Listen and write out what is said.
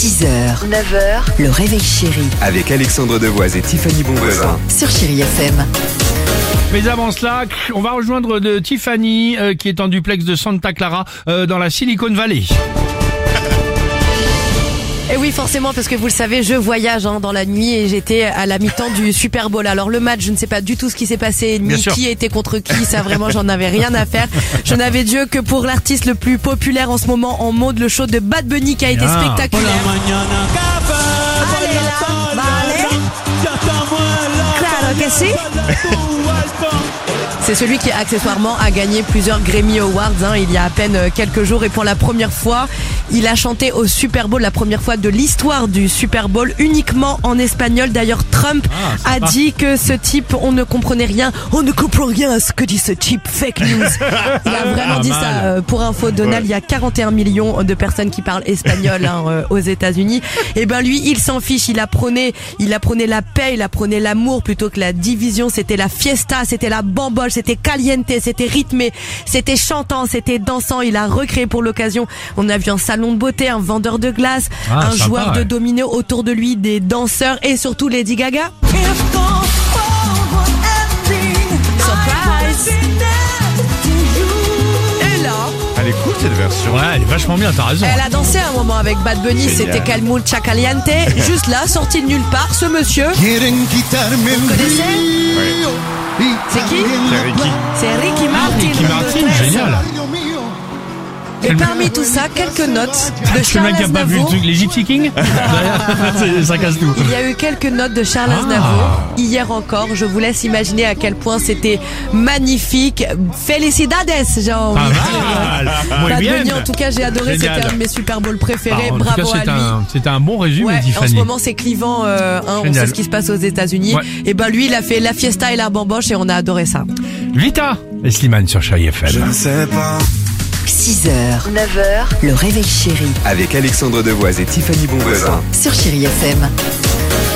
6h, 9h, le réveil chéri Avec Alexandre Devoise et Tiffany Bonvoisin. sur Chéri FM. Mais avant cela, on va rejoindre Tiffany qui est en duplex de Santa Clara dans la Silicon Valley. Et oui, forcément, parce que vous le savez, je voyage dans la nuit et j'étais à la mi-temps du Super Bowl. Alors le match, je ne sais pas du tout ce qui s'est passé, ni qui était contre qui, ça vraiment j'en avais rien à faire. Je n'avais Dieu que pour l'artiste le plus populaire en ce moment en mode, le show de Bad Bunny qui a été spectaculaire. Allez là, vale. Claro que si. C'est celui qui accessoirement a gagné plusieurs Grammy Awards il y a à peine quelques jours, et pour la première fois il a chanté au Super Bowl, la première fois de l'histoire du Super Bowl, uniquement en espagnol. D'ailleurs Trump a dit que ce type, on ne comprenait rien, on ne comprend rien à ce que dit ce type, fake news. Il a vraiment dit ça. Pour info, Donald, il y a 41 millions de personnes qui parlent espagnol aux États-Unis. Et ben lui, il s'en fiche, il apprenait la paix, il apprenait l'amour plutôt que la division. C'était la fiesta, c'était la bamboche, c'était caliente, c'était rythmé, c'était chantant, c'était dansant. Il a recréé pour l'occasion, on a vu un salon de beauté, un vendeur de glace, un joueur de domino, autour de lui des danseurs et surtout Lady Gaga. Surprise! Et là, Elle est cool cette version. Ouais, elle est vachement bien, t'as raison. elle a dansé un moment avec Bad Bunny, c'était Calmucha Caliente. Juste là, sorti de nulle part, ce monsieur. Vous connaissez? C'est qui? C'est Ricky. C'est Ricky Martin. Ricky Martin, génial. Et parmi tout ça, quelques notes de C'est le Charles mec qui a pas vu le Aznavour. truc, les Gypsy Kings. Ça casse tout. Il y a eu quelques notes de Charles Aznavour hier encore. Je vous laisse imaginer à quel point c'était magnifique. Felicidades, j'ai envie de dire. Muy Bad bien. Bunny, en tout cas, j'ai adoré. Génial. C'était un de mes Super Bowl préférés. En tout cas, Bravo à lui. c'était un bon résumé, Ouais, en ce Tiffany. moment c'est clivant, on Génial. sait ce qui se passe aux États-Unis. Ouais. Et ben lui, il a fait la fiesta et la bamboche et on a adoré ça. Vita et Slimane sur Chéri FM. ne sais pas. 6h, 9h, le réveil chéri Avec Alexandre Devoise et Tiffany Bonvoisin. sur Chéri FM.